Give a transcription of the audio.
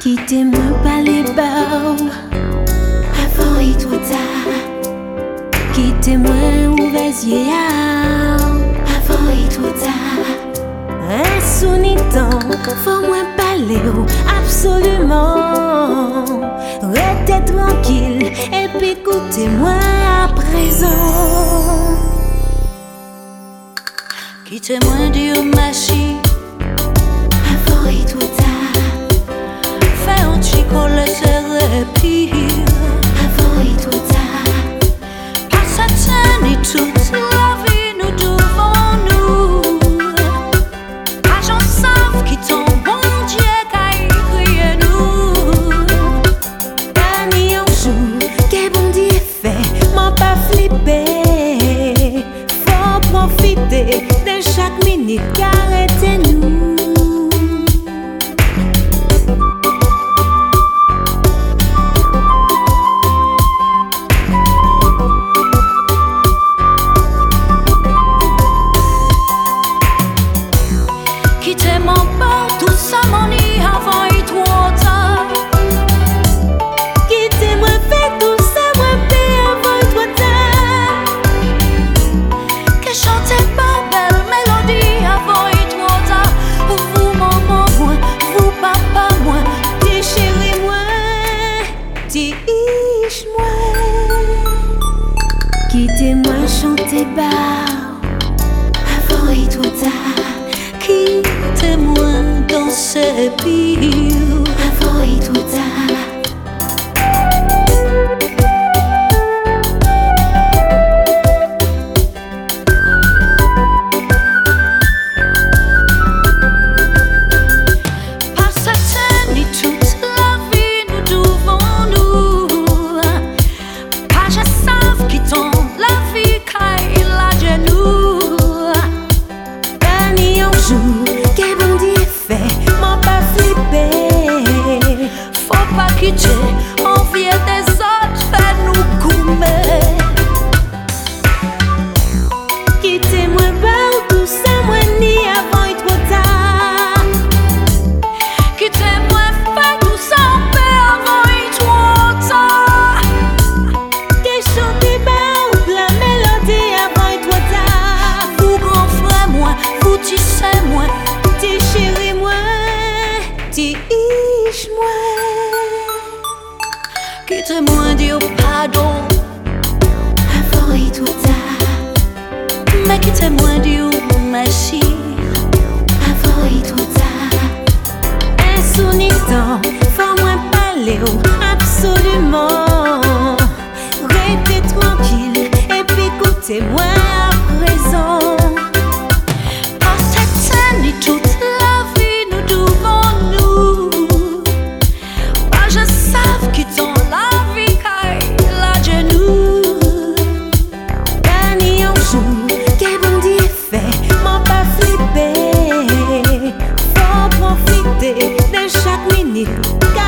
Quittez-moi pas les bars, avant et trop tard. Quittez-moi ou vas-y, avant et trop tard. Insounitant, faut moins parler, absolument. Restez tranquille et puis écoutez-moi à présent. Quittez-moi dire merci, avant et trop tard. fais un chico laisser pire, avant et trop tard. Passe à scène et toute la vie nous devons nous. Agents savent qui ton bon Dieu qu'a écrit nous. Dernier jour, qu'est bon Dieu fait, m'en pas flipper. Faut profiter de chaque minute, arrêtez-nous. Quittez-moi pas tout ça mon nid avant et trop tard. Quittez-moi, faites tout ça, moi paix avant et trop tard. Que chantez pas belle mélodie avant et trop tard. Vous maman moi, vous papa moi, Dis chérie moi, dis moi. Quittez-moi, chantez bas, avant et trop tard. quittez-moi dans ces billes. Avant et trop tard. Par cette et toute la vie nous devons nous. Pas je savent qui tombe la vie caille la genou. Dernier jour, qu'est bon Dieu fait, m'en pas flipper. Faut pas quitter, envier des autres, fait nous goumer. Quittez-moi pas tout ça, moi ni avant et trop tard. Quittez-moi, fais tout ça en paix avant et trop tard. Que chantez bas la mélodie avant et trop tard. Vous grand frère moi, vous tissez moi. Dis chérie moi, dis moi. Quittez-moi dire pardon, Avant et trop tard. mais quittez-moi dire merci. Avant et trop tard. Insounitant, faut moins parler, absolument. Restez tranquille et puis écoutez-moi à présent. Par cette scène et toute la vie nous devons nous. Pas je savent qui dans la vie caille la genou. Dernier jour, qu'est bon Dieu fait, m'en pas flipper. Faut profiter de chaque minute.